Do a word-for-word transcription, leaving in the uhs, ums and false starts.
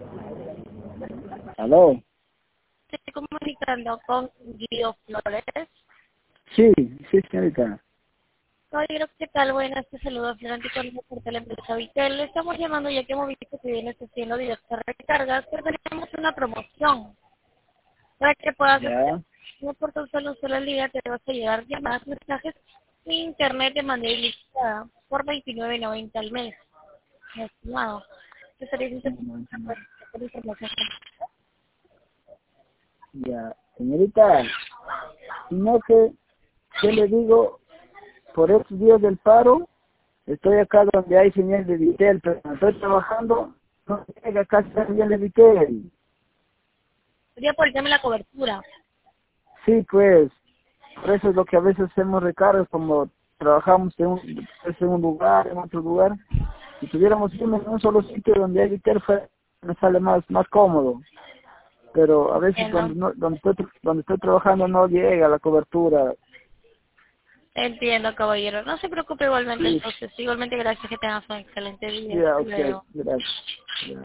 ¿Aló? Estoy comunicando con Guido Flores. Sí, sí, señorita. Oye, ¿qué tal? Buenas, te saludo Florentino por la empresa Vitel. Le estamos llamando ya que hemos visto que vienes haciendo diversas recargas, pero tenemos una promoción. Para que puedas hacer Ya. no por tan solo un solo día, te vas a llegar llamadas, mensajes e internet de manera ilimitada por veintinueve noventa al mes. Mi estimado, ¿te estaría interesado por información? Ya. Señorita, sino que, ¿qué le digo? Por estos días del paro, estoy acá donde hay señal de Vitel, pero cuando estoy trabajando, no llega casi la señal de Vitel. Sería por el tema de la cobertura. Sí, pues, por eso es lo que a veces hacemos recargas, como trabajamos en un, en un lugar, en otro lugar. Si tuviéramos uno en un solo sitio donde hay Vitel, fue- me sale más más cómodo. Pero a veces Entiendo, donde no, donde estoy, donde estoy trabajando no llega la cobertura. entiendo, caballero. No se preocupe igualmente, Sí, entonces. Igualmente, gracias, que tengas un excelente día. ya, Hasta ok, luego. gracias. Ya.